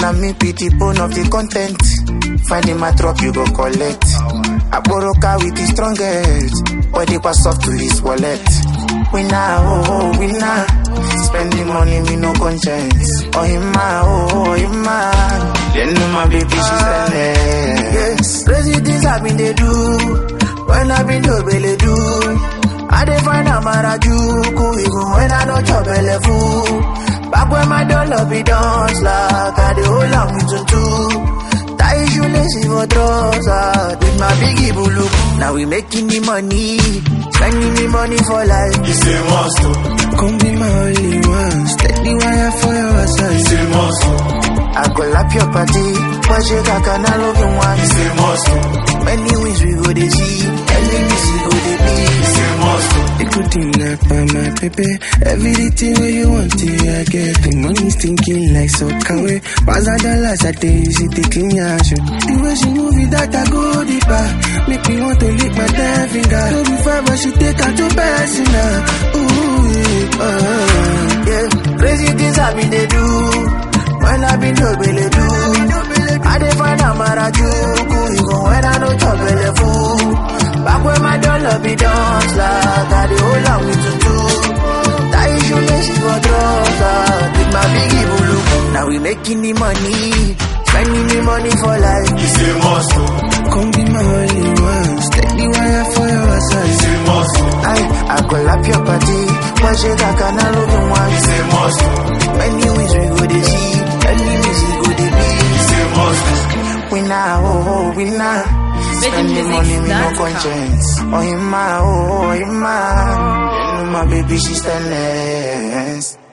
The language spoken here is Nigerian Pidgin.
Now me be the bone of the content. Finding my drop, you go collect. I borrow car with the strongest. Body pass off to his wallet. Winner, oh, winner. Spending money, me no conscience. Oh, him man. Then know my baby, she's standing. Yes, crazy things I been they do. When I been do, belly do. I dey find a marajuku, even when I don't chop belly fool. Back when my dollar be dance like I dey hold on with tutu. Tie shoelace for trouser with my biggie bulu. Now we making the money, spending the money for life. It's a must. Come be my only one, steady wire for your side. It's a must. I go lap your party, but you can love you one. It's a must. Many wins we go to see, enemies we go to be. It's a must. The good thing like by my baby, everything where you want to, I get. The money's thinking like so can we. Pass the dollars I take, easy to clean your shoe. The way she move it, that I go deeper. Make me want to lick my 10 finger. Don't be fine, but she take out your personal. Ooh, yeah. Crazy things I been they do. When I been do, belly do. I dey find a marajuku, even when I don't chop belly fool. Back when my dollar be dance like I dey hold on with tutu. Tie shoelace for trouser with my biggie bulu. Now we making the money, spending the money for life. It's a must. come be my only one, steady wire for your side. It's a must. I go lap your party, but you can love you one. It's a must. Many ways we go to see, enemies we go to be. It's a must. Winner. Spending money with no conscience. Oh, him, my baby, she's stainless.